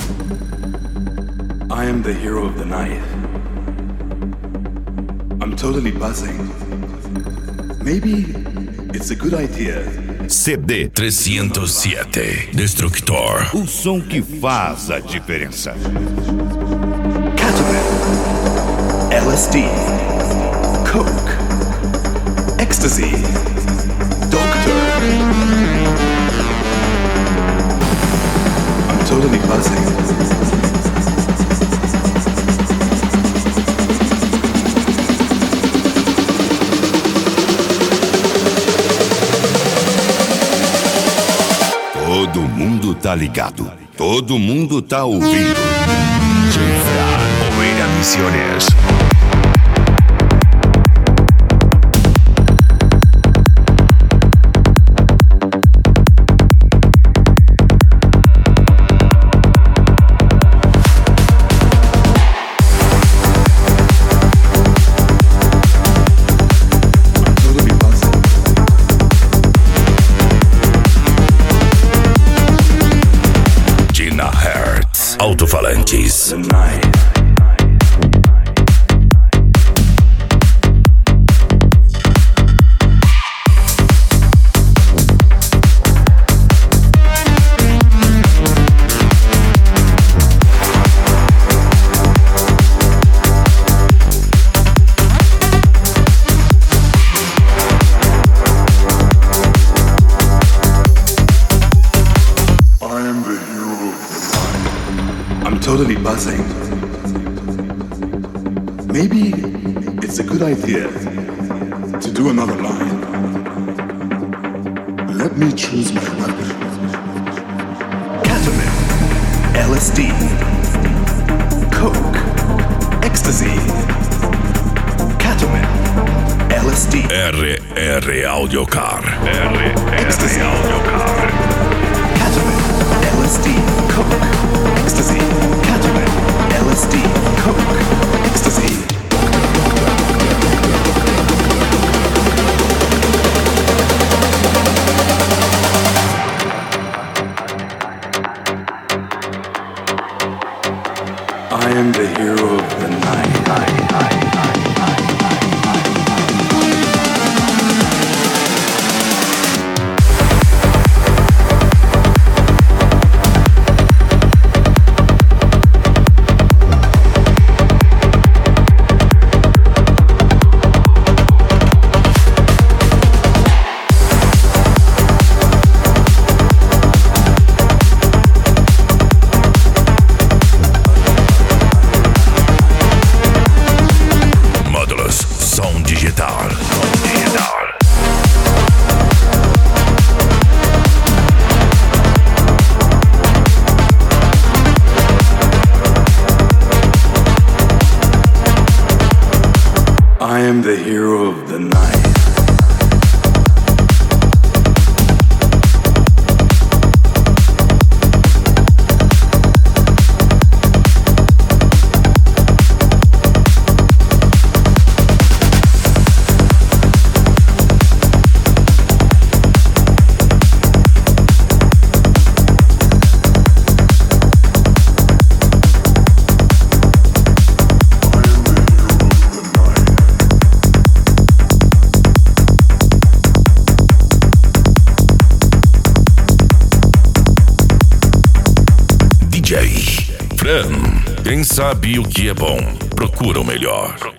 I am the hero of the night. I'm totally buzzing. Maybe it's a good idea. CD 307 Destructor. O som que faz a diferença. Ketamine, LSD, Coke, Ecstasy, Doctor. I'm totally buzzing. Todo mundo tá ligado. Todo mundo tá ouvindo. Oveira Misiones. Alto-falantes. Totally buzzing. Maybe it's a good idea to do another line. Let me choose my weapon. Ketamine, LSD, Coke, Ecstasy. Ketamine, LSD. RR Audiocar. Ecstasy. Audiocar. Ketamine, LSD, Coke, Ecstasy. Ketamine, LSD, Coke, Ecstasy. I am the hero of the night. I am the hero of the night. Fran, quem sabe o que é bom, procura o melhor.